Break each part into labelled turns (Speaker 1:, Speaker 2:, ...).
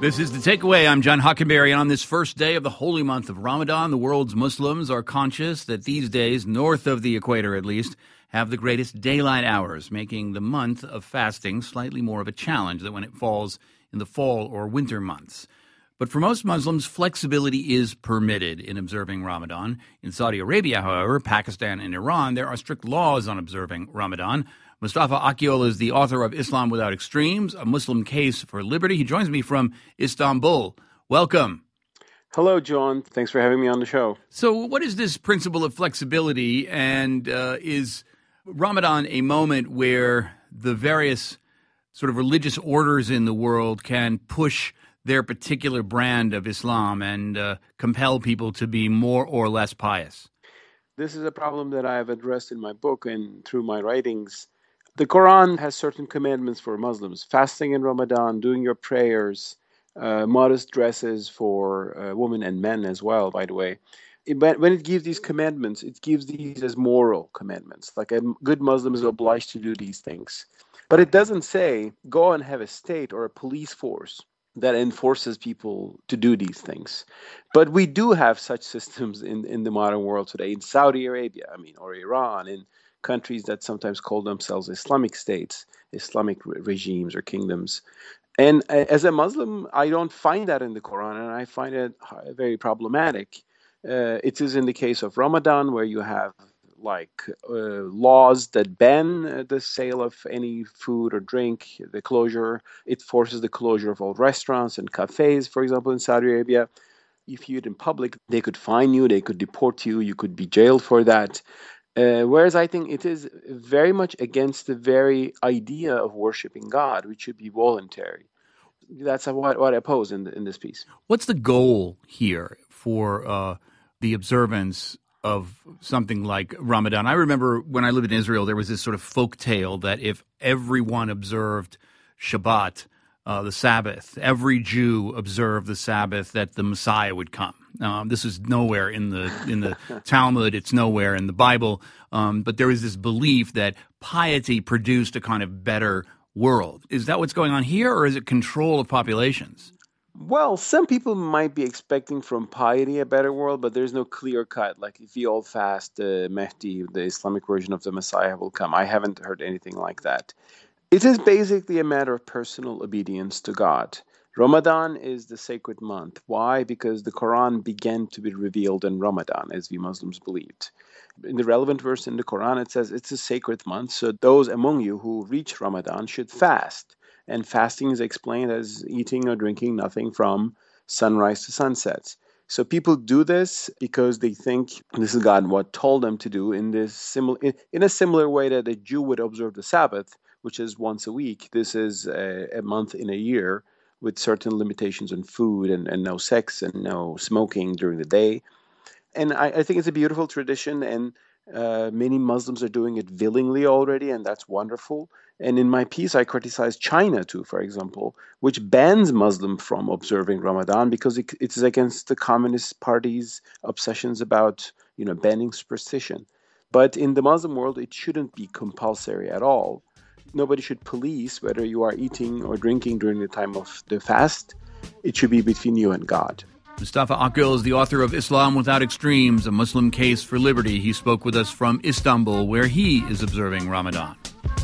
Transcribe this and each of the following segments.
Speaker 1: This is The Takeaway. I'm John Hockenberry, and on this first day of the holy month of Ramadan, the world's Muslims are conscious that these days, north of the equator at least, have the greatest daylight hours, making the month of fasting slightly more of a challenge than when it falls in the fall or winter months. But for most Muslims, flexibility is permitted in observing Ramadan. In Saudi Arabia, however, Pakistan and Iran, there are strict laws on observing Ramadan. Mustafa Akyol is the author of Islam Without Extremes, A Muslim Case for Liberty. He joins me from Istanbul. Welcome.
Speaker 2: Hello, John. Thanks for having me on the show.
Speaker 1: So what is this principle of flexibility, and is Ramadan a moment where the various sort of religious orders in the world can push their particular brand of Islam and compel people to be more or less pious?
Speaker 2: This is a problem that I have addressed in my book and through my writings. The Quran has certain commandments for Muslims: fasting in Ramadan, doing your prayers, modest dresses for women and men as well, by the way. When it gives these commandments, it gives these as moral commandments. Like a good Muslim is obliged to do these things. But it doesn't say, go and have a state or a police force that enforces people to do these things. But we do have such systems in the modern world today, in Saudi Arabia, or Iran, in countries that sometimes call themselves Islamic states, Islamic regimes or kingdoms. And as a Muslim, I don't find that in the Quran, and I find it very problematic. It is in the case of Ramadan, where you have laws that ban the sale of any food or drink, the closure. It forces the closure of all restaurants and cafes, for example, in Saudi Arabia. If you eat in public, they could fine you, they could deport you, you could be jailed for that. Whereas I think it is very much against the very idea of worshiping God, which should be voluntary. That's what I oppose in this piece.
Speaker 1: What's the goal here for the observance of something like Ramadan? I remember when I lived in Israel, there was this sort of folk tale that if everyone observed Shabbat, the Sabbath, every Jew observed the Sabbath, that the Messiah would come. This is nowhere in the Talmud. It's nowhere in the Bible. But there is this belief that piety produced a kind of better world. Is that what's going on here, or is it control of populations?
Speaker 2: Well, some people might be expecting from piety a better world, but there's no clear cut. Like if we all fast, the Mahdi, the Islamic version of the Messiah, will come. I haven't heard anything like that. It is basically a matter of personal obedience to God. Ramadan is the sacred month. Why? Because the Quran began to be revealed in Ramadan, as we Muslims believed. In the relevant verse in the Quran, it says it's a sacred month, so those among you who reach Ramadan should fast. And fasting is explained as eating or drinking nothing from sunrise to sunset. So people do this because they think this is God what told them to do in a similar way that a Jew would observe the Sabbath, which is once a week. This is a month in a year with certain limitations on food and no sex and no smoking during the day. And I think it's a beautiful tradition, and many Muslims are doing it willingly already, and that's wonderful. And in my piece, I criticize China too, for example, which bans Muslims from observing Ramadan because it is against the Communist Party's obsessions about, banning superstition. But in the Muslim world, it shouldn't be compulsory at all. Nobody should police whether you are eating or drinking during the time of the fast. It should be between you and God.
Speaker 1: Mustafa Akyol is the author of Islam Without Extremes, A Muslim Case for Liberty. He spoke with us from Istanbul, where he is observing Ramadan.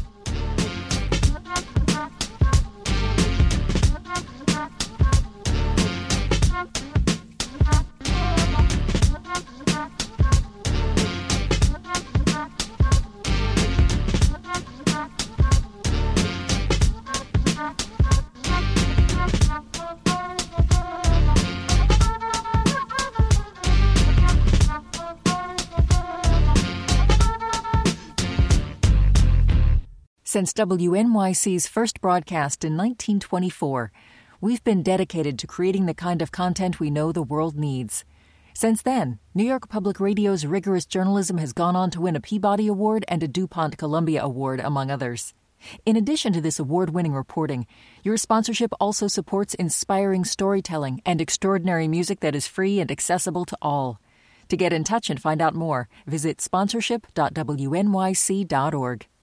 Speaker 3: Since WNYC's first broadcast in 1924, we've been dedicated to creating the kind of content we know the world needs. Since then, New York Public Radio's rigorous journalism has gone on to win a Peabody Award and a DuPont Columbia Award, among others. In addition to this award-winning reporting, your sponsorship also supports inspiring storytelling and extraordinary music that is free and accessible to all. To get in touch and find out more, visit sponsorship.wnyc.org.